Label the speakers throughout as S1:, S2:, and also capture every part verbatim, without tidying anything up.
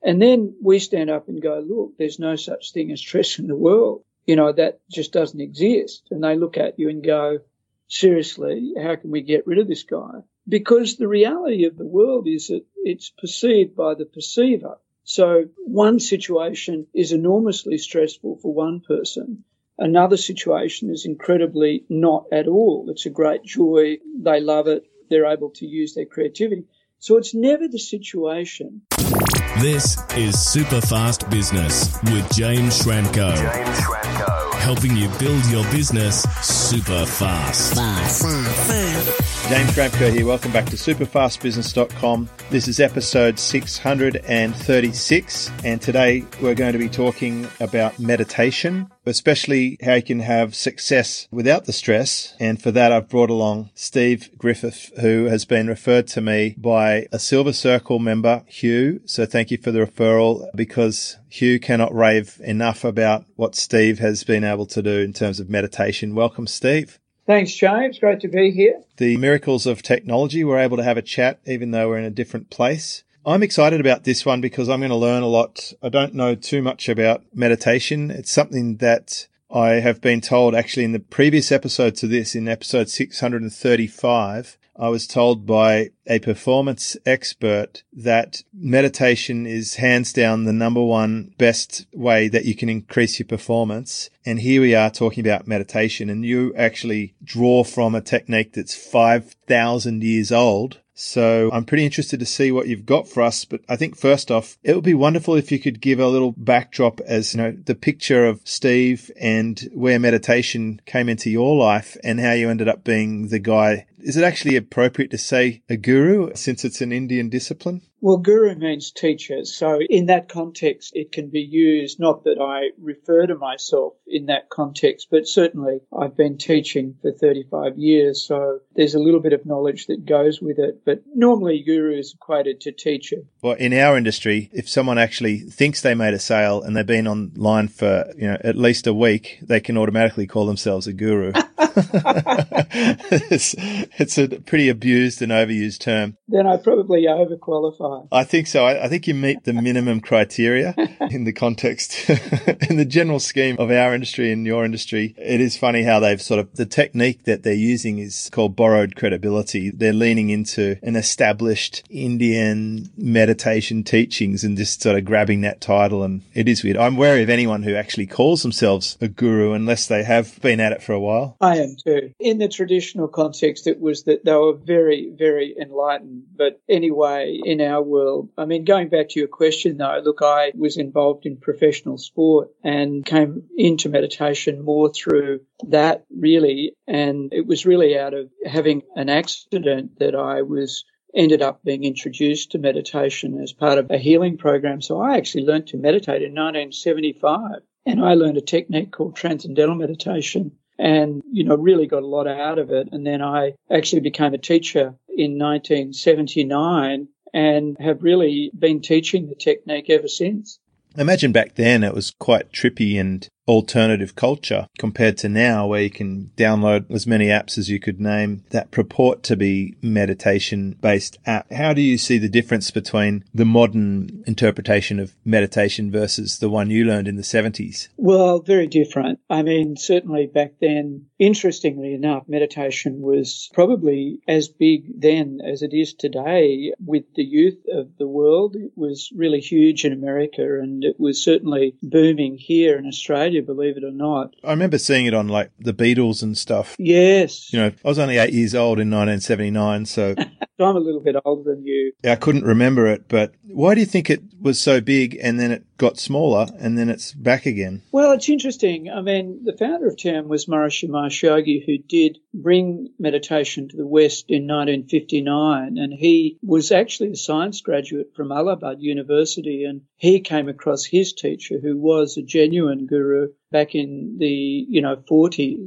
S1: And then we stand up and go, look, there's no such thing as stress in the world. You know, that just doesn't exist. And they look at you and go, seriously, how can we get rid of this guy? Because the reality of the world is that it's perceived by the perceiver. So one situation is enormously stressful for one person. Another situation is incredibly not at all. It's a great joy. They love it. They're able to use their creativity. So it's never the situation.
S2: This is Superfast Business with James Schramko. James Schramko. Helping you build your business super fast. Fast, fast, fast.
S3: James Schramko here. Welcome back to superfast business dot com. This is episode six hundred thirty-six, and today we're going to be talking about meditation, especially how you can have success without the stress. And for that, I've brought along Steve Griffith, who has been referred to me by a Silver Circle member, Hugh. So thank you for the referral, because Hugh cannot rave enough about what Steve has been able to do in terms of meditation. Welcome, Steve.
S1: Thanks, James. Great to be here.
S3: The miracles of technology. We're able to have a chat even though we're in a different place. I'm excited about this one because I'm going to learn a lot. I don't know too much about meditation. It's something that I have been told actually in the previous episode to this, in episode six hundred thirty-five, I was told by a performance expert that meditation is hands down the number one best way that you can increase your performance. And here we are talking about meditation, and you actually draw from a technique that's five thousand years old. So I'm pretty interested to see what you've got for us. But I think first off, it would be wonderful if you could give a little backdrop as, you know, the picture of Steve and where meditation came into your life and how you ended up being the guy. Is it actually appropriate to say a guru since it's an Indian discipline?
S1: Well, guru means teacher. So in that context, it can be used, not that I refer to myself in that context, but certainly I've been teaching for thirty-five years. So there's a little bit of knowledge that goes with it. But normally guru is equated to teacher.
S3: Well, in our industry, if someone actually thinks they made a sale and they've been online for, you know, at least a week, they can automatically call themselves a guru. it's, it's a pretty abused and overused term.
S1: Then I probably overqualify.
S3: I think so. I, I think you meet the minimum criteria in the context, in the general scheme of our industry and your industry. It is funny how they've sort of, the technique that they're using is called borrowed credibility. They're leaning into an established Indian meditation teachings and just sort of grabbing that title. And it is weird. I'm wary of anyone who actually calls themselves a guru unless they have been at it for a while.
S1: I am too. In the traditional context, it was that they were very, very enlightened. But anyway, in our world, I mean, going back to your question though, look, I was involved in professional sport and came into meditation more through that really. And it was really out of having an accident that I was ended up being introduced to meditation as part of a healing program. So I actually learned to meditate in nineteen seventy-five, and I learned a technique called transcendental meditation. And, you know, really got a lot out of it. And then I actually became a teacher in nineteen seventy-nine and have really been teaching the technique ever since.
S3: Imagine back then it was quite trippy and alternative culture compared to now, where you can download as many apps as you could name that purport to be meditation-based app. How do you see the difference between the modern interpretation of meditation versus the one you learned in the seventies?
S1: Well, very different. I mean, certainly back then, interestingly enough, meditation was probably as big then as it is today with the youth of the world. It was really huge in America, and it was certainly booming here in Australia, believe it or not.
S3: I remember seeing it on like the Beatles and stuff.
S1: Yes.
S3: You know, I was only eight years old in nineteen seventy-nine, so
S1: I'm a little bit older than you.
S3: I couldn't remember it, but why do you think it was so big and then it got smaller and then it's back again?
S1: Well, it's interesting. I mean, the founder of T A M was Maharishi Mahesh Yogi, who did bring meditation to the West in nineteen fifty-nine, and he was actually a science graduate from Allahabad University, and he came across his teacher, who was a genuine guru back in the, you know, forties.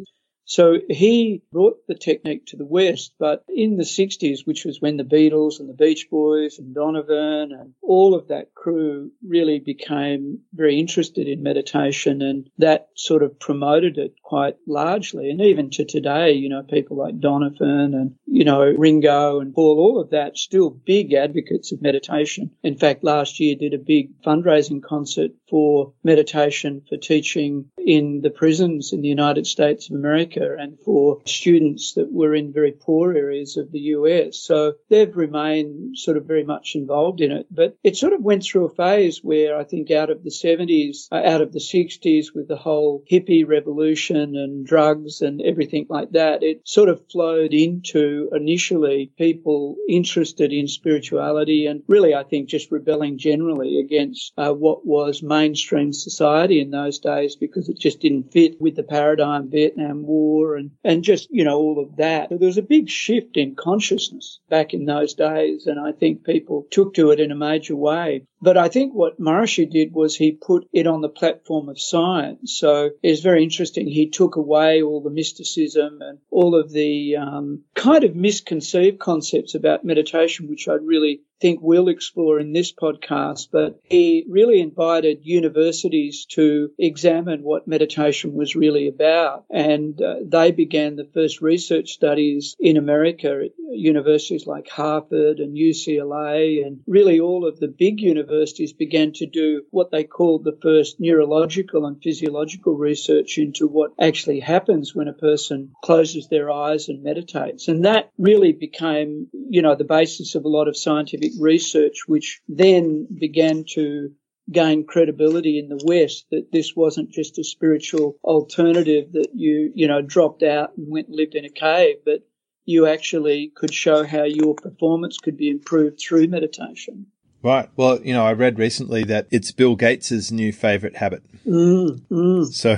S1: So he brought the technique to the West, but in the sixties, which was when the Beatles and the Beach Boys and Donovan and all of that crew really became very interested in meditation, and that sort of promoted it quite largely. And even to today, you know, people like Donovan and, you know, Ringo and Paul, all of that, still big advocates of meditation. In fact, last year did a big fundraising concert for meditation for teaching in the prisons in the United States of America and for students that were in very poor areas of the U S. So they've remained sort of very much involved in it. But it sort of went through a phase where I think out of the seventies, uh, out of the sixties with the whole hippie revolution and drugs and everything like that, it sort of flowed into initially people interested in spirituality and really I think just rebelling generally against uh, what was mainstream society in those days because it just didn't fit with the paradigm, Vietnam War and, and just, you know, all of that. So there was a big shift in consciousness back in those days and I think people took to it in a major way. But I think what Maharishi did was he put it on the platform of science. So it's very interesting. He took away all the mysticism and all of the um, kind of misconceived concepts about meditation, which I'd really think we'll explore in this podcast. But he really invited universities to examine what meditation was really about. And uh, they began the first research studies in America at universities like Harvard and U C L A, and really all of the big universities began to do what they called the first neurological and physiological research into what actually happens when a person closes their eyes and meditates. And that really became, you know, the basis of a lot of scientific research, which then began to gain credibility in the West, that this wasn't just a spiritual alternative that you, you know, dropped out and went and lived in a cave, but you actually could show how your performance could be improved through meditation.
S3: Right. Well, you know, I read recently that it's Bill Gates's new favorite habit.
S1: Mm, mm.
S3: So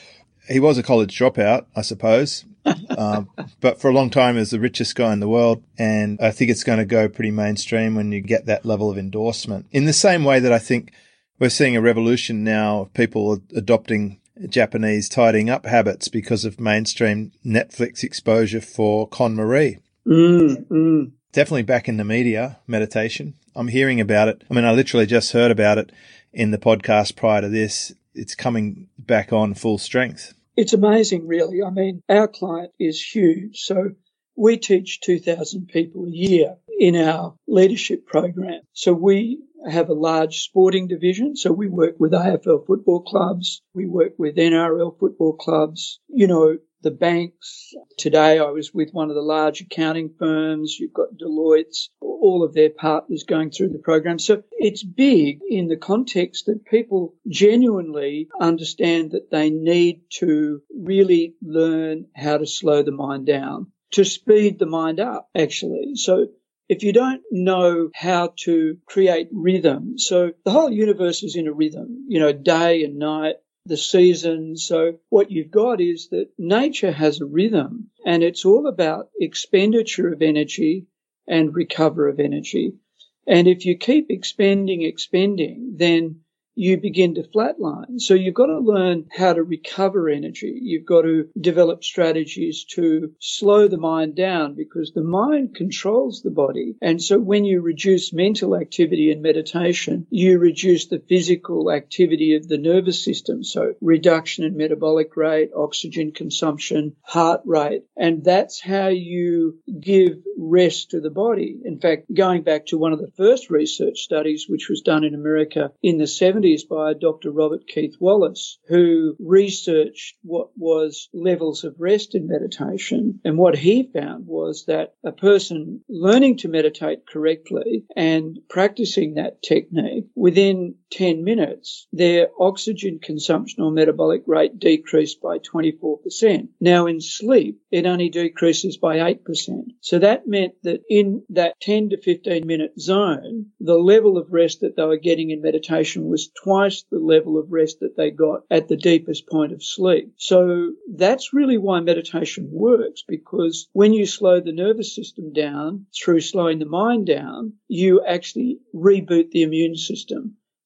S3: he was a college dropout, I suppose, um, but for a long time he was the richest guy in the world. And I think it's going to go pretty mainstream when you get that level of endorsement. In the same way that I think we're seeing a revolution now of people adopting Japanese tidying up habits because of mainstream Netflix exposure for KonMari.
S1: Mm, mm.
S3: Definitely back in the media, meditation. I'm hearing about it. I mean, I literally just heard about it in the podcast prior to this. It's coming back on full strength.
S1: It's amazing, really. I mean, our client is huge. So we teach two thousand people a year in our leadership program. So we have a large sporting division. So we work with A F L football clubs. We work with N R L football clubs. You know, the banks. Today I was with one of the large accounting firms. You've got Deloitte's, all of their partners going through the program. So it's big in the context that people genuinely understand that they need to really learn how to slow the mind down, to speed the mind up, actually. So if you don't know how to create rhythm, so the whole universe is in a rhythm, you know, day and night, the seasons. So what you've got is that nature has a rhythm, and it's all about expenditure of energy and recover of energy. And if you keep expending, expending, then you begin to flatline. So you've got to learn how to recover energy. You've got to develop strategies to slow the mind down, because the mind controls the body. And so when you reduce mental activity in meditation, you reduce the physical activity of the nervous system. So reduction in metabolic rate, oxygen consumption, heart rate. And that's how you give rest to the body. In fact, going back to one of the first research studies, which was done in America in the seventies by Doctor Robert Keith Wallace, who researched what was levels of rest in meditation. And what he found was that a person learning to meditate correctly and practicing that technique, within ten minutes, their oxygen consumption or metabolic rate decreased by twenty-four percent. Now in sleep, it only decreases by eight percent. So that meant that in that ten to fifteen minute zone, the level of rest that they were getting in meditation was twice the level of rest that they got at the deepest point of sleep. So that's really why meditation works, because when you slow the nervous system down through slowing the mind down, you actually reboot the immune system.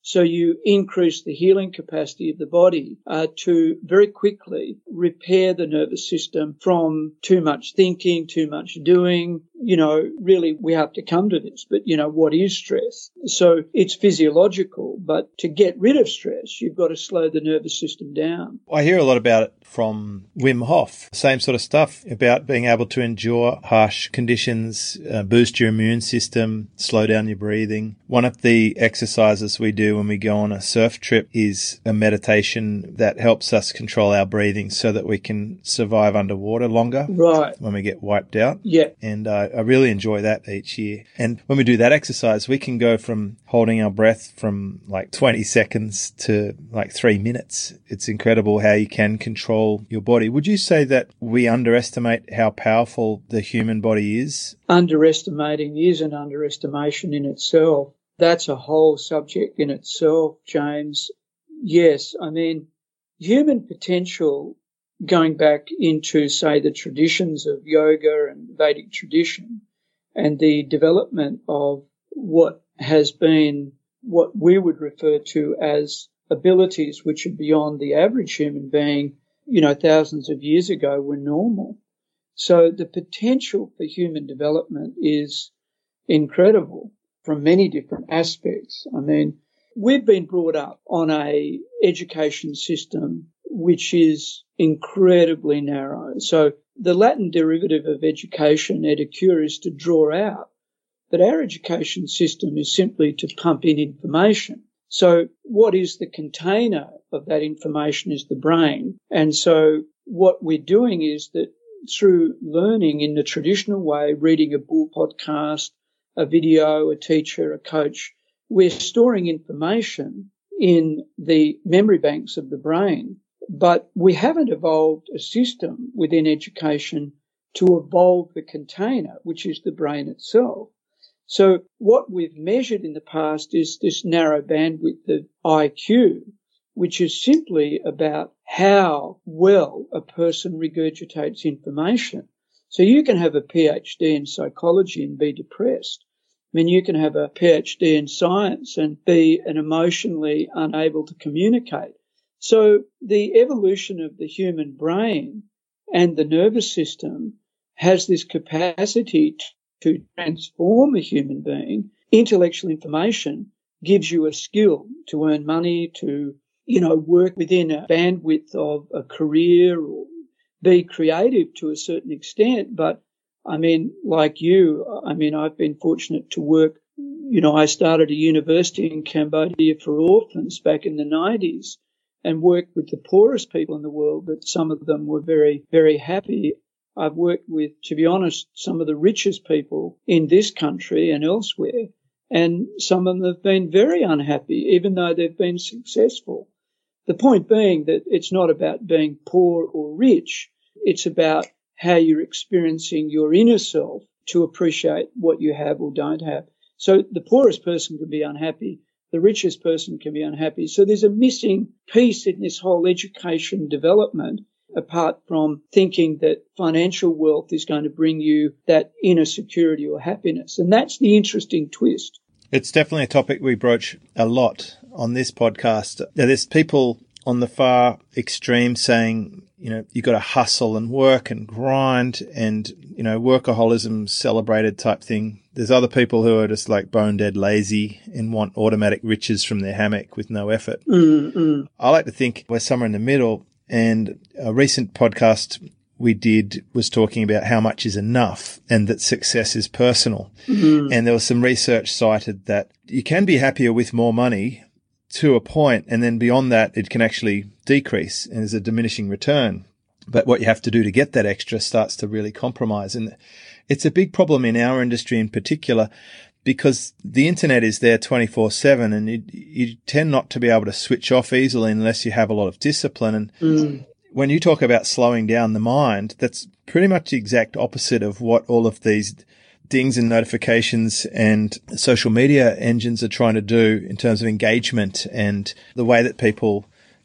S1: So you increase the healing capacity of the body uh, to very quickly repair the nervous system from too much thinking, too much doing. You know, really we have to come to this, but you know, what is stress? So it's physiological, but to get rid of stress, you've got to slow the nervous system down.
S3: I hear a lot about it from Wim Hof, same sort of stuff about being able to endure harsh conditions, uh, boost your immune system, slow down your breathing. One of the exercises we do when we go on a surf trip is a meditation that helps us control our breathing so that we can survive underwater longer.
S1: Right.
S3: When we get wiped out.
S1: Yeah.
S3: And uh, I really enjoy that each year. And when we do that exercise, we can go from holding our breath from like twenty seconds to like three minutes. It's incredible how you can control your body. Would you say that we underestimate how powerful the human body is?
S1: Underestimating is an underestimation in itself. That's a whole subject in itself, James. Yes, I mean, human potential, going back into, say, the traditions of yoga and Vedic tradition and the development of what has been what we would refer to as abilities which are beyond the average human being, you know, thousands of years ago were normal. So the potential for human development is incredible from many different aspects. I mean, we've been brought up on a education system which is incredibly narrow. So the Latin derivative of education, educare, is to draw out. But our education system is simply to pump in information. So what is the container of that information is the brain. And so what we're doing is that through learning in the traditional way, reading a book, podcast, a video, a teacher, a coach, we're storing information in the memory banks of the brain. But we haven't evolved a system within education to evolve the container, which is the brain itself. So what we've measured in the past is this narrow bandwidth of I Q, which is simply about how well a person regurgitates information. So you can have a PhD in psychology and be depressed. I mean, you can have a PhD in science and be an emotionally unable to communicate. So the evolution of the human brain and the nervous system has this capacity to transform a human being. Intellectual information gives you a skill to earn money, to, you know, work within a bandwidth of a career or be creative to a certain extent. But I mean, like you, I mean, I've been fortunate to work, you know, I started a university in Cambodia for orphans back in the nineties and worked with the poorest people in the world, but some of them were very, very happy. I've worked with, to be honest, some of the richest people in this country and elsewhere, and some of them have been very unhappy, even though they've been successful. The point being that it's not about being poor or rich. It's about how you're experiencing your inner self to appreciate what you have or don't have. So the poorest person can be unhappy. The richest person can be unhappy. So there's a missing piece in this whole education development, apart from thinking that financial wealth is going to bring you that inner security or happiness. And that's the interesting twist.
S3: It's definitely a topic we broach a lot on this podcast. There's people on the far extreme saying, you know, you got to hustle and work and grind and, you know, workaholism celebrated type thing. There's other people who are just like bone dead lazy and want automatic riches from their hammock with no effort.
S1: Mm-hmm.
S3: I like to think we're somewhere in the middle. And a recent podcast we did was talking about how much is enough and that success is personal. Mm-hmm. And there was some research cited that you can be happier with more money to a point, and then beyond that, it can actually decrease and is a diminishing return. But what you have to do to get that extra starts to really compromise. And it's a big problem in our industry in particular, because the internet is there twenty-four seven and you, you tend not to be able to switch off easily unless you have a lot of discipline. And mm. when you talk about slowing down the mind, that's pretty much the exact opposite of what all of these dings and notifications and social media engines are trying to do in terms of engagement and the way that people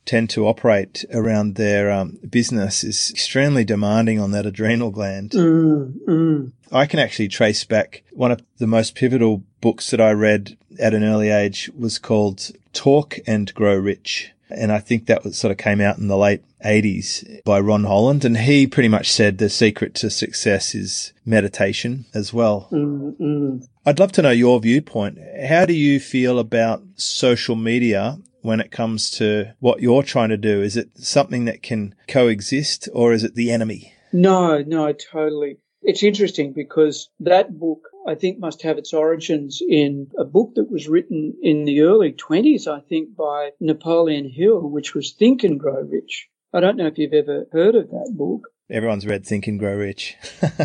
S3: tend to operate around their um, business is extremely demanding on that adrenal gland.
S1: Mm, mm.
S3: I can actually trace back one of the most pivotal books that I read at an early age was called Talk and Grow Rich. And I think that was, sort of came out in the late eighties by Ron Holland. And he pretty much said the secret to success is meditation as well.
S1: Mm, mm.
S3: I'd love to know your viewpoint. How do you feel about social media when it comes to what you're trying to do? Is it something that can coexist, or is it the enemy?
S1: No, no, totally. It's interesting because that book, I think, must have its origins in a book that was written in the early twenties, I think, by Napoleon Hill, which was Think and Grow Rich. I don't know if you've ever heard of that book.
S3: Everyone's read Think and Grow Rich.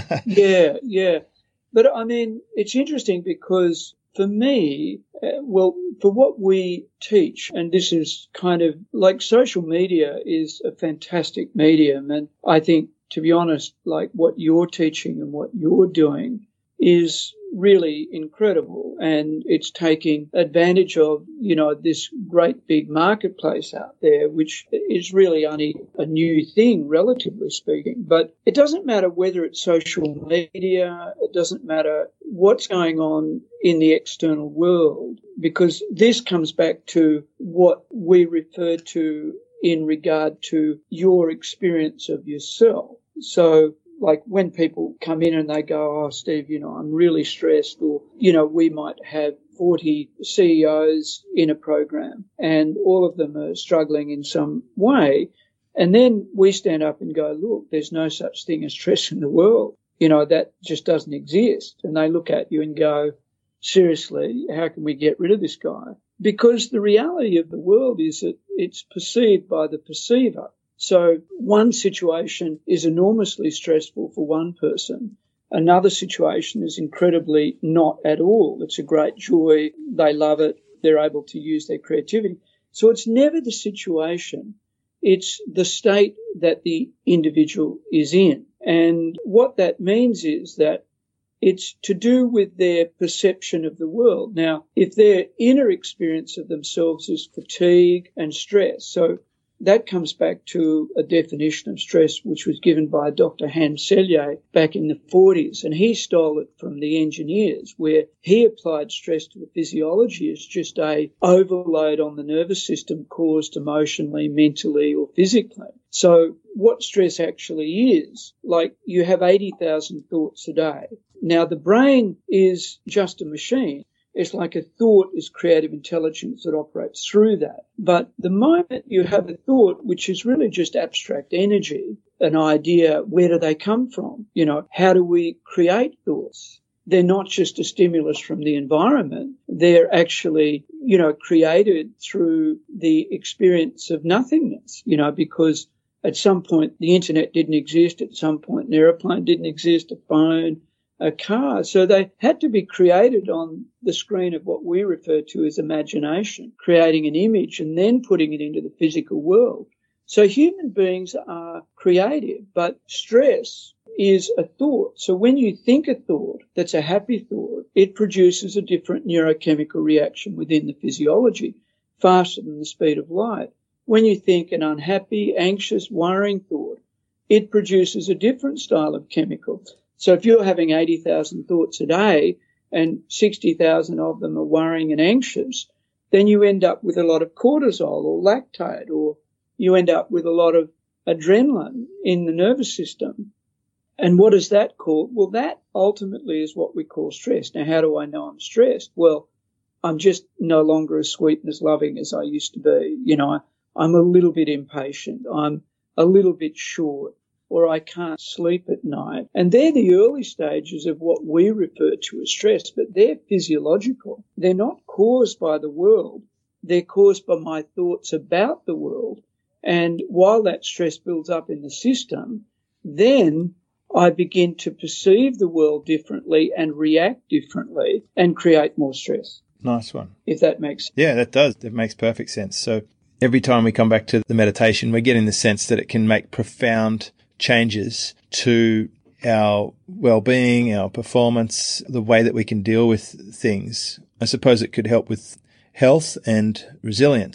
S1: yeah, yeah. But, I mean, it's interesting because for me, uh, well, for what we teach, and this is kind of like social media is a fantastic medium, and I think, to be honest, like what you're teaching and what you're doing is really incredible, and it's taking advantage of, you know, this great big marketplace out there, which is really only a new thing, relatively speaking. But it doesn't matter whether it's social media, it doesn't matter what's going on in the external world, because this comes back to what we refer to in regard to your experience of yourself. So, like when people come in and they go, oh, Steve, you know, I'm really stressed, or, you know, we might have forty C E Os in a program and all of them are struggling in some way. And then we stand up and go, look, there's no such thing as stress in the world. You know, that just doesn't exist. And they look at you and go, seriously, how can we get rid of this guy? Because the reality of the world is that it's perceived by the perceiver. So one situation is enormously stressful for one person. Another situation is incredibly not at all. It's a great joy. They love it. They're able to use their creativity. So it's never the situation. It's the state that the individual is in. And what that means is that it's to do with their perception of the world. Now, if their inner experience of themselves is fatigue and stress, so that comes back to a definition of stress which was given by Doctor Hans Selye back in the forties, and he stole it from the engineers, where he applied stress to the physiology as just a overload on the nervous system caused emotionally, mentally or physically. So what stress actually is, like you have eighty thousand thoughts a day. Now the brain is just a machine. It's like a thought is creative intelligence that operates through that. But the moment you have a thought, which is really just abstract energy, an idea, where do they come from? You know, how do we create thoughts? They're not just a stimulus from the environment. They're actually, you know, created through the experience of nothingness, you know, because at some point the internet didn't exist. At some point an airplane didn't exist, a phone, a car. So they had to be created on the screen of what we refer to as imagination, creating an image and then putting it into the physical world. So human beings are creative, but stress is a thought. So when you think a thought that's a happy thought, it produces a different neurochemical reaction within the physiology, faster than the speed of light. When you think an unhappy, anxious, worrying thought, it produces a different style of chemical. So if you're having eighty thousand thoughts a day and sixty thousand of them are worrying and anxious, then you end up with a lot of cortisol or lactate, or you end up with a lot of adrenaline in the nervous system. And what is that called? Well, that ultimately is what we call stress. Now, how do I know I'm stressed? Well, I'm just no longer as sweet and as loving as I used to be. You know, I'm a little bit impatient. I'm a little bit short. Or I can't sleep at night. And they're the early stages of what we refer to as stress, but they're physiological. They're not caused by the world. They're caused by my thoughts about the world. And while that stress builds up in the system, then I begin to perceive the world differently and react differently and create more stress.
S3: Nice one.
S1: If that makes sense.
S3: Yeah, that does. That makes perfect sense. So every time we come back to the meditation, we're getting the sense that it can make profound changes to our well-being, our performance, the way that we can deal with things. I suppose it could help with health and resilience.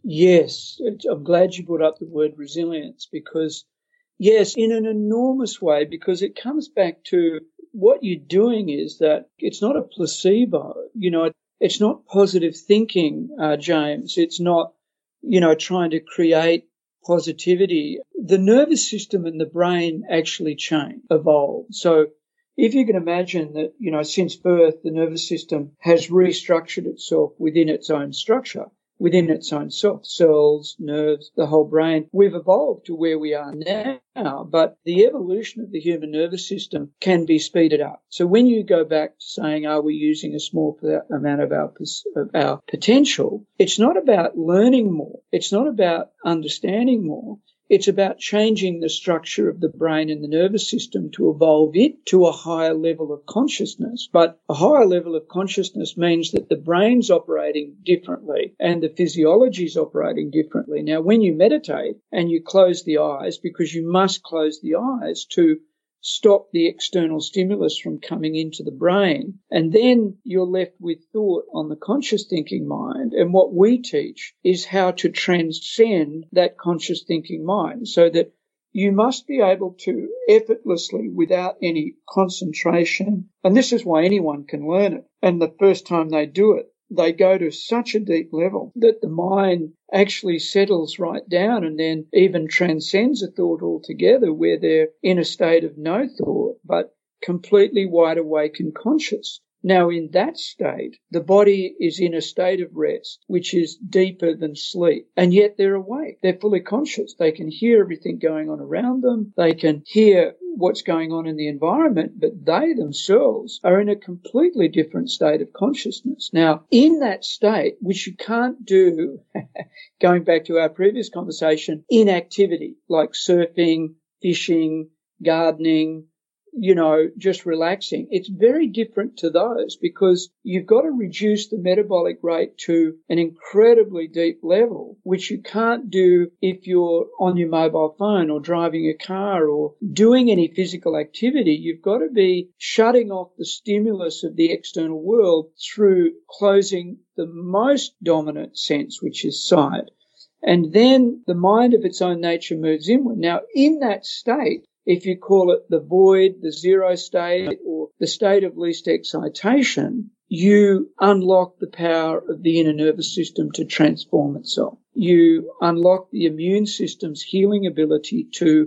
S1: Yes, I'm glad you brought up the word resilience because, yes, in an enormous way, because it comes back to what you're doing is that it's not a placebo. You know, it's not positive thinking, uh, James. It's not, you know, trying to create positivity. The nervous system and the brain actually change, evolve. So if you can imagine that, you know, since birth, the nervous system has restructured itself within its own structure, within its own self, cells, nerves, the whole brain. We've evolved to where we are now, but the evolution of the human nervous system can be speeded up. So when you go back to saying, are we using a small amount of our, of our potential, it's not about learning more. It's not about understanding more. It's about changing the structure of the brain and the nervous system to evolve it to a higher level of consciousness. But a higher level of consciousness means that the brain's operating differently and the physiology is operating differently. Now, when you meditate and you close the eyes, because you must close the eyes to stop the external stimulus from coming into the brain, and then you're left with thought on the conscious thinking mind. And what we teach is how to transcend that conscious thinking mind so that you must be able to effortlessly, without any concentration, and this is why anyone can learn it, and the first time they do it, they go to such a deep level that the mind actually settles right down and then even transcends a thought altogether, where they're in a state of no thought, but completely wide awake and conscious. Now, in that state, the body is in a state of rest, which is deeper than sleep, and yet they're awake. They're fully conscious. They can hear everything going on around them. They can hear what's going on in the environment, but they themselves are in a completely different state of consciousness. Now, in that state, which you can't do, going back to our previous conversation, inactivity, like surfing, fishing, gardening, you know, just relaxing. It's very different to those because you've got to reduce the metabolic rate to an incredibly deep level, which you can't do if you're on your mobile phone or driving a car or doing any physical activity. You've got to be shutting off the stimulus of the external world through closing the most dominant sense, which is sight. And then the mind of its own nature moves inward. Now, in that state, if you call it the void, the zero state, or the state of least excitation, you unlock the power of the inner nervous system to transform itself. You unlock the immune system's healing ability to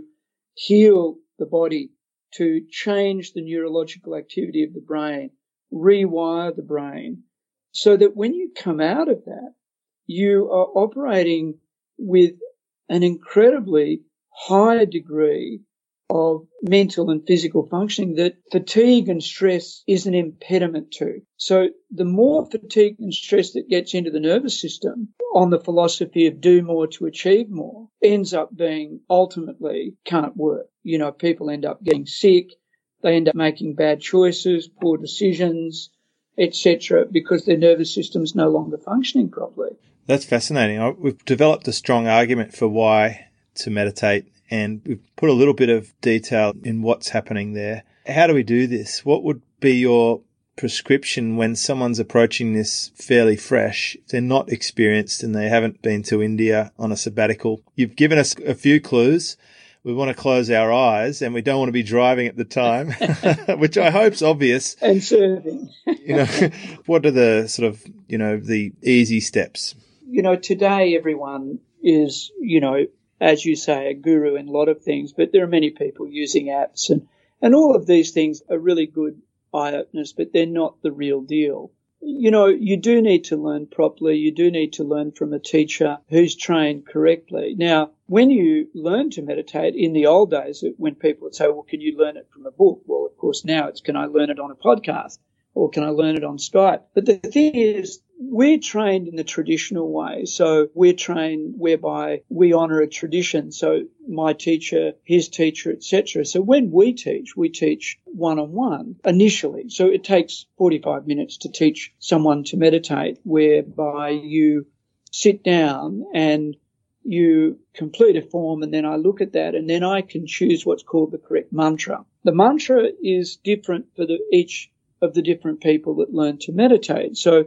S1: heal the body, to change the neurological activity of the brain, rewire the brain, so that when you come out of that, you are operating with an incredibly high degree of mental and physical functioning that fatigue and stress is an impediment to. So the more fatigue and stress that gets into the nervous system on the philosophy of do more to achieve more ends up being ultimately can't work. You know, people end up getting sick, they end up making bad choices, poor decisions, et cetera, because their nervous system is no longer functioning properly. That's
S3: fascinating. We've developed a strong argument for why to meditate, and we've put a little bit of detail in what's happening there. How do we do this? What would be your prescription when someone's approaching this fairly fresh? If they're not experienced and they haven't been to India on a sabbatical. You've given us a few clues. We want to close our eyes and we don't want to be driving at the time, which I hope's obvious.
S1: And serving.
S3: You know, what are the sort of, you know, the easy steps?
S1: You know, today everyone is, you know, as you say, a guru in a lot of things, but there are many people using apps, and, and all of these things are really good eye-openers, but they're not the real deal. You know, you do need to learn properly. You do need to learn from a teacher who's trained correctly. Now, when you learn to meditate, in the old days, when people would say, well, can you learn it from a book? Well, of course, now it's, can I learn it on a podcast? Or can I learn it on Skype? But the thing is, we're trained in the traditional way. So we're trained whereby we honour a tradition. So my teacher, his teacher, et cetera. So when we teach, we teach one-on-one initially. So it takes forty-five minutes to teach someone to meditate, whereby you sit down and you complete a form, and then I look at that, and then I can choose what's called the correct mantra. The mantra is different for the, each of the different people that learn to meditate. So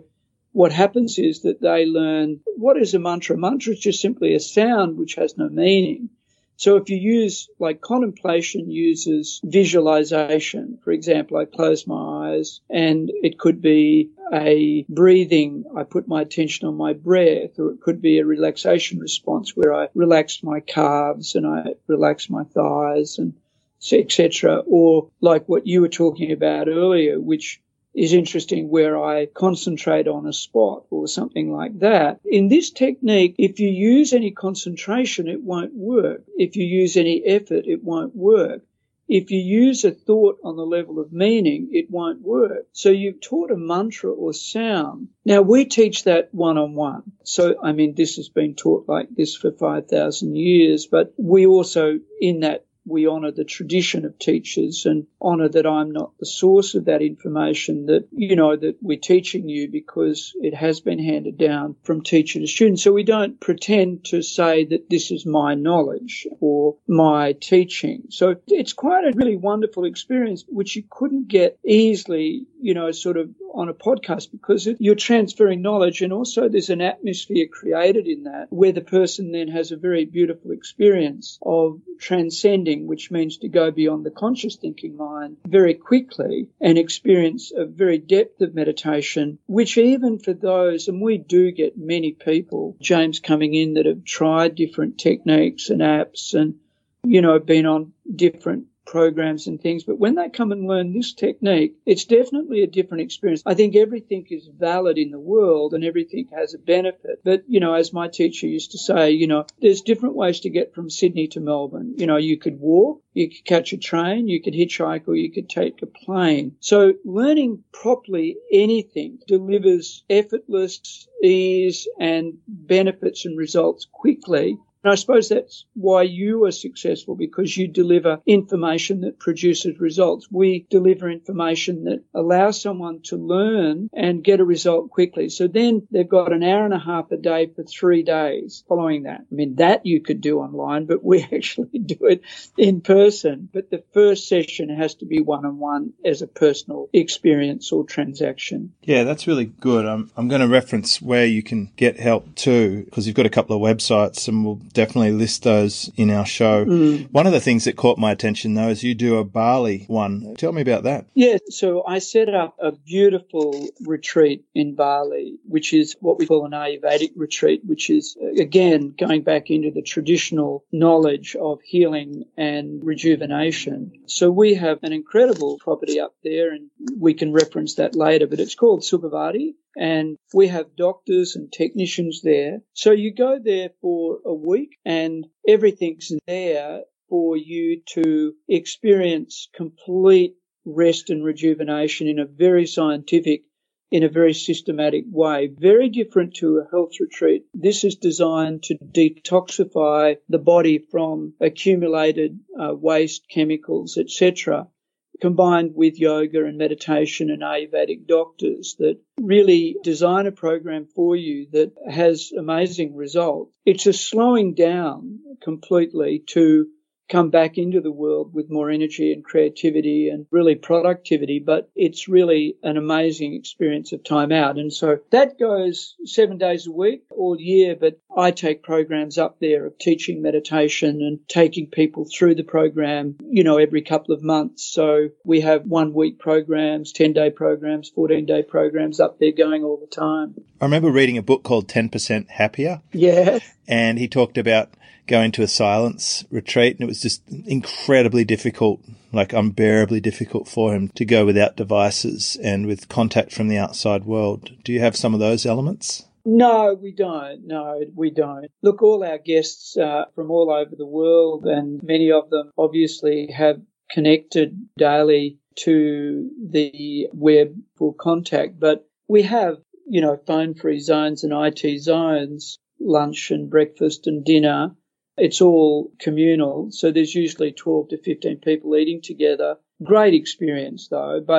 S1: what happens is that they learn, what is a mantra? A mantra is just simply a sound which has no meaning. So if you use, like contemplation uses visualization, for example, I close my eyes and it could be a breathing, I put my attention on my breath, or it could be a relaxation response where I relax my calves and I relax my thighs and et cetera. Or like what you were talking about earlier, which is interesting, where I concentrate on a spot or something like that. In this technique, if you use any concentration, it won't work. If you use any effort, it won't work. If you use a thought on the level of meaning, it won't work. So you've taught a mantra or sound. Now, we teach that one-on-one. So, I mean, this has been taught like this for five thousand years, but we also, in that, we honour the tradition of teachers and honour that I'm not the source of that information, that, you know, that we're teaching you because it has been handed down from teacher to student. So we don't pretend to say that this is my knowledge or my teaching. So it's quite a really wonderful experience, which you couldn't get easily, you know, sort of on a podcast, because you're transferring knowledge, and also there's an atmosphere created in that where the person then has a very beautiful experience of transcending, which means to go beyond the conscious thinking mind very quickly and experience a very depth of meditation, which even for those, and we do get many people, James, coming in that have tried different techniques and apps and, you know, been on different programs and things, but when they come and learn this technique, it's definitely a different experience. I think everything is valid in the world and everything has a benefit. But, you know, as my teacher used to say, you know, there's different ways to get from Sydney to Melbourne. You know, you could walk, you could catch a train, you could hitchhike, or you could take a plane. So learning properly anything delivers effortless ease and benefits and results quickly. And I suppose that's why you are successful, because you deliver information that produces results. We deliver information that allows someone to learn and get a result quickly. So then they've got an hour and a half a day for three days following that. I mean, that you could do online, but we actually do it in person. But the first session has to be one-on-one as a personal experience or transaction.
S3: Yeah, that's really good. I'm, I'm going to reference where you can get help too, because you've got a couple of websites, and we'll definitely list those in our show. Mm. One of the things that caught my attention, though, is you do a Bali one. Tell me about that.
S1: Yeah, so I set up a beautiful retreat in Bali, which is what we call an Ayurvedic retreat, which is, again, going back into the traditional knowledge of healing and rejuvenation. So we have an incredible property up there, and we can reference that later, but it's called Sukhavati. And we have doctors and technicians there. So you go there for a week and everything's there for you to experience complete rest and rejuvenation in a very scientific, in a very systematic way. Very different to a health retreat. This is designed to detoxify the body from accumulated uh, waste, chemicals, et cetera, combined with yoga and meditation and Ayurvedic doctors that really design a program for you that has amazing results. It's a slowing down completely to come back into the world with more energy and creativity and really productivity, but it's really an amazing experience of time out. And so that goes seven days a week all year, but I take programs up there of teaching meditation and taking people through the program, you know, every couple of months. So we have one week programs, ten day programs, fourteen day programs up there going all the time.
S3: I remember reading a book called ten percent Happier.
S1: Yeah.
S3: And he talked about going to a silence retreat, and it was just incredibly difficult, like unbearably difficult for him to go without devices and with contact from the outside world. Do you have some of those elements?
S1: No, we don't. No, we don't. Look, all our guests are from all over the world, and many of them obviously have connected daily to the web for contact, but we have, you know, phone-free zones and I T zones, lunch and breakfast and dinner. It's all communal, so there's usually twelve to fifteen people eating together. Great experience, though, but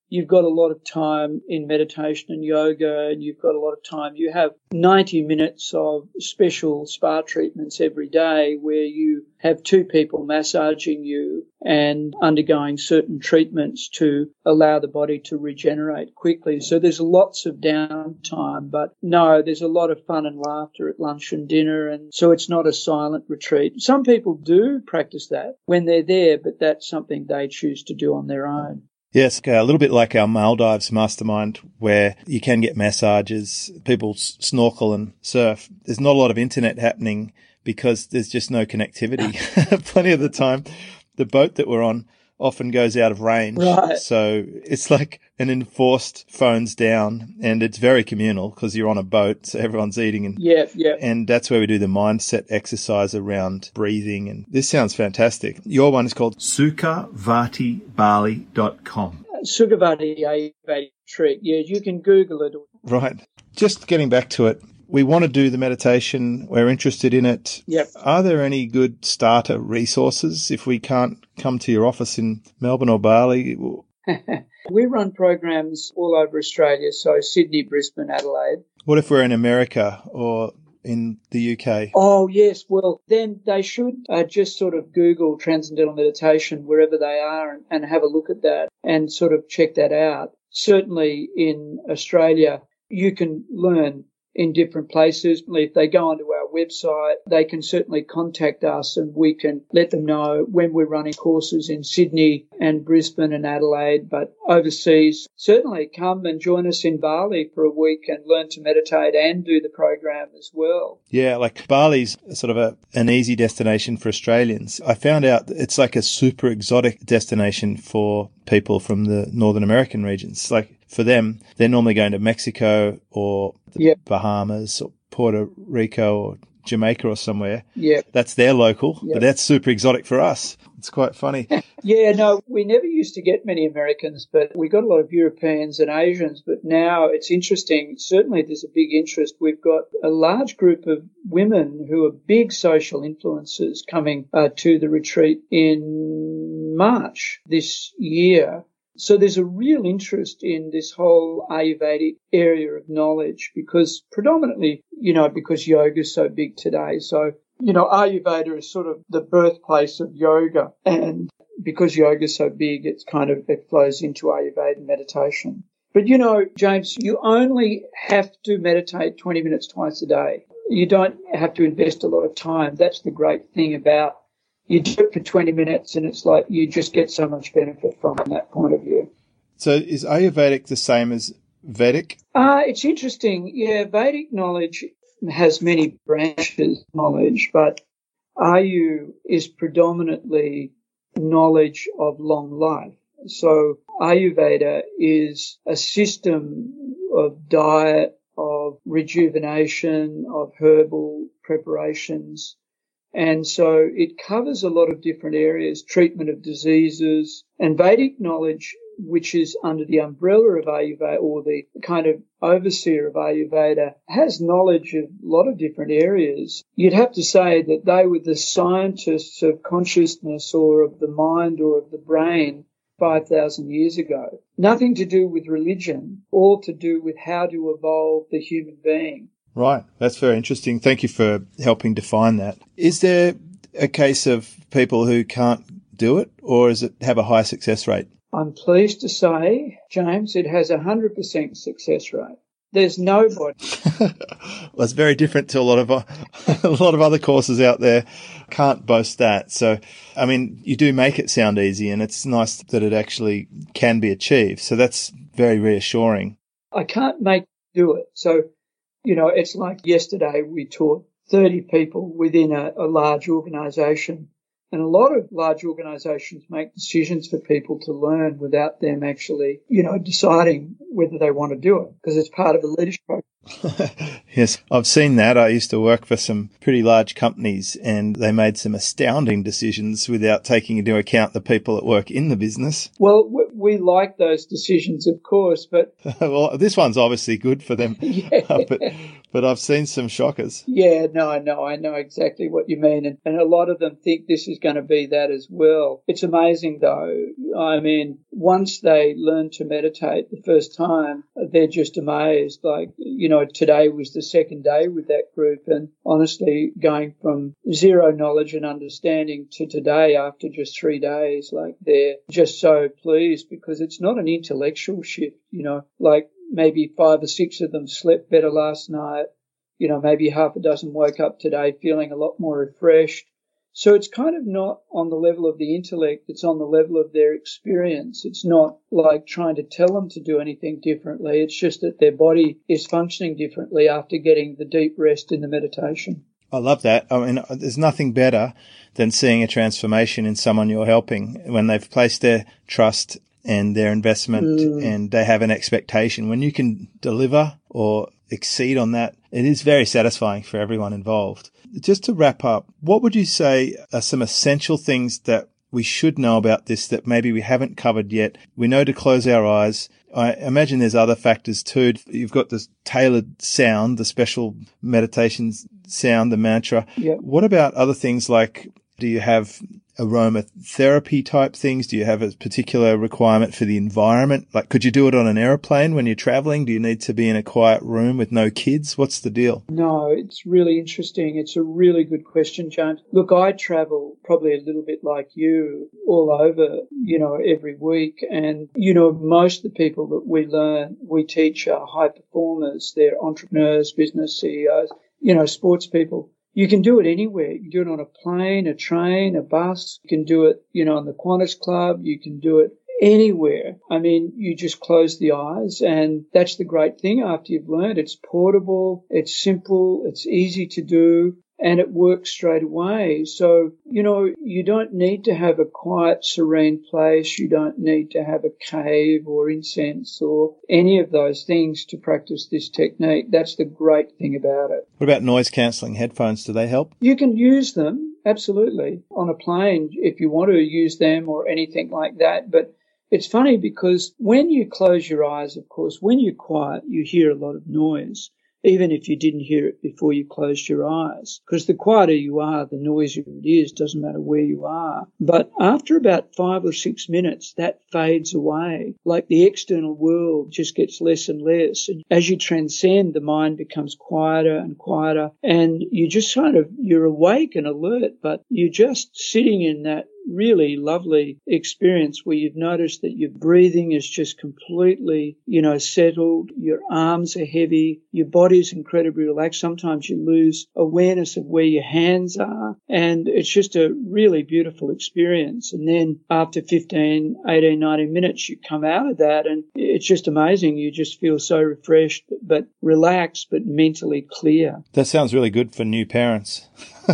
S1: you've got a lot of time in meditation and yoga, and you've got a lot of time. You have ninety minutes of special spa treatments every day where you have two people massaging you and undergoing certain treatments to allow the body to regenerate quickly. So there's lots of downtime, but no, there's a lot of fun and laughter at lunch and dinner, and so it's not a silent retreat. Some people do practice that when they're there, but that's something they choose to do on their own.
S3: Yes, a little bit like our Maldives mastermind, where you can get massages, people snorkel and surf. There's not a lot of internet happening because there's just no connectivity. Plenty of the time, the boat that we're on often goes out of range.
S1: Right.
S3: So it's like an enforced phones down, and it's very communal because you're on a boat, so everyone's eating. And
S1: yeah, yeah.
S3: And that's where we do the mindset exercise around breathing. And this sounds fantastic. Your one is called sukhavati bali dot com.
S1: Sukhavati Ayurvedic Retreat. Yeah, you can Google it.
S3: Right. Just getting back to it. We want to do the meditation. We're interested in it.
S1: Yep.
S3: Are there any good starter resources if we can't come to your office in Melbourne or Bali?
S1: We run programs all over Australia, so Sydney, Brisbane, Adelaide.
S3: What if we're in America or in the U K?
S1: Oh, yes. Well, then they should uh, just sort of Google Transcendental Meditation wherever they are and, and have a look at that and sort of check that out. Certainly in Australia, you can learn in different places. If they go onto our website, they can certainly contact us and we can let them know when we're running courses in Sydney and Brisbane and Adelaide. But overseas, certainly come and join us in Bali for a week and learn to meditate and do the program as well.
S3: Yeah, like Bali's sort of a, an easy destination for Australians. I found out it's like a super exotic destination for people from the Northern American regions. Like for them, they're normally going to Mexico or the
S1: yep.
S3: Bahamas or Puerto Rico or Jamaica or somewhere.
S1: Yeah,
S3: that's their local,
S1: yep.
S3: but that's super exotic for us. It's quite funny.
S1: Yeah, no, we never used to get many Americans, but we got a lot of Europeans and Asians. But now it's interesting. Certainly there's a big interest. We've got a large group of women who are big social influencers coming uh, to the retreat in March this year. So there's a real interest in this whole Ayurvedic area of knowledge because predominantly, you know, because yoga is so big today. So, you know, Ayurveda is sort of the birthplace of yoga. And because yoga is so big, it's kind of, it flows into Ayurveda meditation. But, you know, James, you only have to meditate twenty minutes twice a day. You don't have to invest a lot of time. That's the great thing about you do it for twenty minutes and it's like you just get so much benefit from that point of view.
S3: So is Ayurvedic the same as Vedic?
S1: Uh, it's interesting. Yeah, Vedic knowledge has many branches of knowledge, but Ayu is predominantly knowledge of long life. So Ayurveda is a system of diet, of rejuvenation, of herbal preparations. And so it covers a lot of different areas, treatment of diseases, and Vedic knowledge, which is under the umbrella of Ayurveda or the kind of overseer of Ayurveda, has knowledge of a lot of different areas. You'd have to say that they were the scientists of consciousness or of the mind or of the brain five thousand years ago. Nothing to do with religion, all to do with how to evolve the human being.
S3: Right. That's very interesting. Thank you for helping define that. Is there a case of people who can't do it, or does it have a high success rate?
S1: I'm pleased to say, James, it has a one hundred percent success rate. There's nobody.
S3: Well, it's very different to a lot of uh, a lot of other courses out there. Can't boast that. So, I mean, you do make it sound easy, and it's nice that it actually can be achieved. So that's very reassuring.
S1: I can't make do it. So, you know, it's like yesterday we taught thirty people within a, a large organisation. And a lot of large organisations make decisions for people to learn without them actually, you know, deciding whether they want to do it because it's part of a leadership program.
S3: Yes, I've seen that. I used to work for some pretty large companies and they made some astounding decisions without taking into account the people that work in the business.
S1: Well, we like those decisions, of course, but...
S3: well, this one's obviously good for them.
S1: Yeah.
S3: uh, but but I've seen some shockers.
S1: Yeah, no, I know. I know exactly what you mean. And, and a lot of them think this is going to be that as well. It's amazing, though. I mean, once they learn to meditate the first time, they're just amazed. Like, you know, today was the second day with that group. And honestly, going from zero knowledge and understanding to today after just three days, like they're just so pleased because it's not an intellectual shift, you know, like maybe five or six of them slept better last night. You know, maybe half a dozen woke up today feeling a lot more refreshed. So it's kind of not on the level of the intellect, it's on the level of their experience. It's not like trying to tell them to do anything differently. It's just that their body is functioning differently after getting the deep rest in the meditation.
S3: I love that. I mean, there's nothing better than seeing a transformation in someone you're helping when they've placed their trust and their investment mm. and they have an expectation. When you can deliver or exceed on that, it is very satisfying for everyone involved. Just to wrap up, what would you say are some essential things that we should know about this that maybe we haven't covered yet? We know to close our eyes. I imagine there's other factors too. You've got this tailored sound, the special meditation sound, the mantra.
S1: Yep.
S3: What about other things like, do you have aromatherapy type things? Do you have a particular requirement for the environment? Like, could you do it on an aeroplane when you're traveling? Do you need to be in a quiet room with no kids? What's the deal?
S1: No, it's really interesting. It's a really good question, James. Look, I travel probably a little bit like you all over, you know, every week. And, you know, most of the people that we learn, we teach are high performers. They're entrepreneurs, business C E Os, you know, sports people. You can do it anywhere. You can do it on a plane, a train, a bus. You can do it, you know, on the Qantas Club. You can do it anywhere. I mean, you just close the eyes, and that's the great thing after you've learned. It's portable, it's simple, it's easy to do, and it works straight away. So, you know, you don't need to have a quiet, serene place. You don't need to have a cave or incense or any of those things to practice this technique. That's the great thing about it.
S3: What about noise-cancelling headphones? Do they help?
S1: You can use them, absolutely, on a plane if you want to use them or anything like that. But it's funny because when you close your eyes, of course, when you're quiet, you hear a lot of noise, even if you didn't hear it before you closed your eyes. Because the quieter you are, the noisier it is, doesn't matter where you are. But after about five or six minutes, that fades away. Like the external world just gets less and less. And as you transcend, the mind becomes quieter and quieter. And you just kind of, you're awake and alert, but you're just sitting in that really lovely experience where you've noticed that your breathing is just completely, you know, settled. Your arms are heavy. Your body's incredibly relaxed. Sometimes you lose awareness of where your hands are. And it's just a really beautiful experience. And then after fifteen, eighteen, nineteen minutes, you come out of that and it's just amazing. You just feel so refreshed, but relaxed, but mentally clear.
S3: That sounds really good for new parents.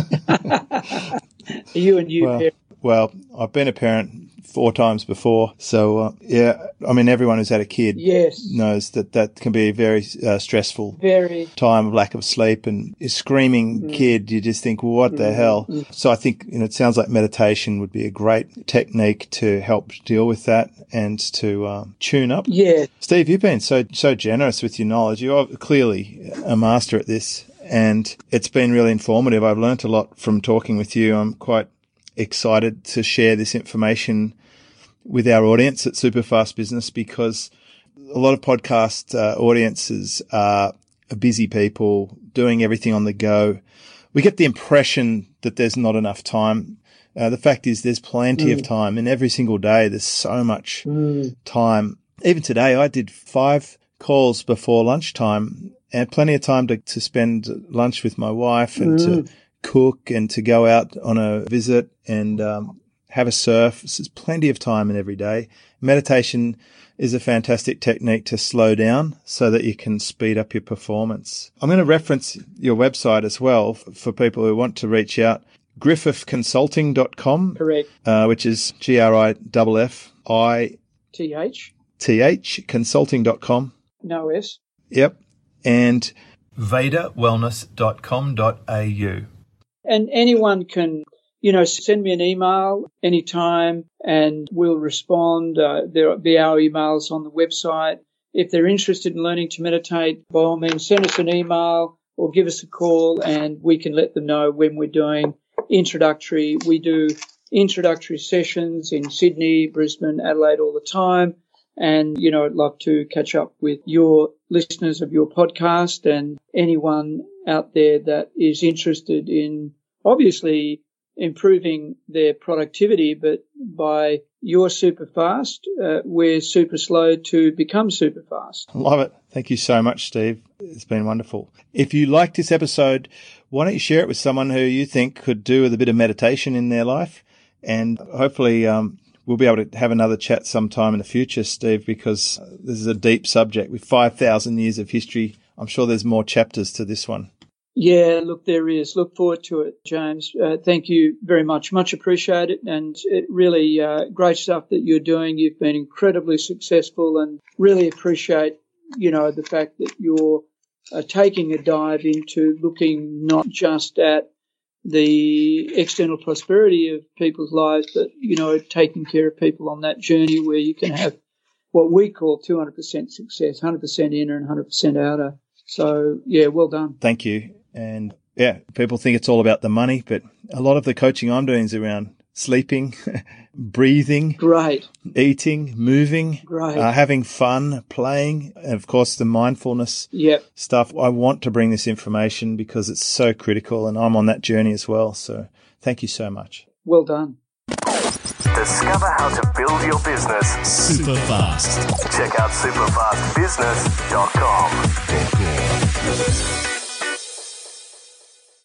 S1: You and you
S3: well,
S1: parents.
S3: Well, I've been a parent four times before. So, uh, yeah, I mean, everyone who's had a kid
S1: yes.
S3: knows that that can be a very uh, stressful
S1: very.
S3: time of lack of sleep. And a screaming mm. kid, you just think, well, what mm. the hell? Mm. So I think, you know, it sounds like meditation would be a great technique to help deal with that and to um, tune up.
S1: Yeah.
S3: Steve, you've been so so generous with your knowledge. You're clearly a master at this. And it's been really informative. I've learnt a lot from talking with you. I'm quite excited to share this information with our audience at Superfast Business because a lot of podcast uh, audiences are busy people doing everything on the go. We get the impression that there's not enough time. Uh, the fact is there's plenty mm. of time, and every single day there's so much mm. time. Even today I did five calls before lunchtime and plenty of time to, to spend lunch with my wife and mm. to cook and to go out on a visit and um, have a surf. So there's plenty of time in every day. Meditation is a fantastic technique to slow down so that you can speed up your performance. I'm going to reference your website as well for people who want to reach out. griffith consulting dot com.
S1: Correct.
S3: Uh, which is G R I F F I
S1: T H.
S3: T H, consulting dot com.
S1: No S.
S3: Yep. And veda wellness dot com dot a u.
S1: And anyone can, you know, send me an email anytime and we'll respond. Uh, there'll be our emails on the website. If they're interested in learning to meditate, by all means, send us an email. or give us a call and we can let them know when we're doing introductory. We do introductory sessions in Sydney, Brisbane, Adelaide all the time. And, you know, I'd love to catch up with your listeners of your podcast and anyone out there that is interested in obviously improving their productivity, but by you're super fast, uh, we're super slow to become super fast.
S3: Love it. Thank you so much, Steve. It's been wonderful. If you liked this episode, why don't you share it with someone who you think could do with a bit of meditation in their life? And hopefully um, we'll be able to have another chat sometime in the future, Steve, because this is a deep subject with five thousand years of history. I'm sure there's more chapters to this one.
S1: Yeah, look, there is. Look forward to it, James. Uh, thank you very much. Much appreciated. And it really uh, great stuff that you're doing. You've been incredibly successful and really appreciate, you know, the fact that you're uh, taking a dive into looking not just at the external prosperity of people's lives, but, you know, taking care of people on that journey where you can have what we call two hundred percent success, one hundred percent inner and one hundred percent outer. So, yeah, well done.
S3: Thank you. And yeah, people think it's all about the money, but a lot of the coaching I'm doing is around sleeping, breathing,
S1: great,
S3: eating, moving,
S1: great,
S3: uh, having fun, playing, and of course the mindfulness
S1: yep.
S3: stuff. I want to bring this information because it's so critical, and I'm on that journey as well. So thank you so much.
S1: Well done.
S2: Discover how to build your business super fast. Check out super fast business dot com.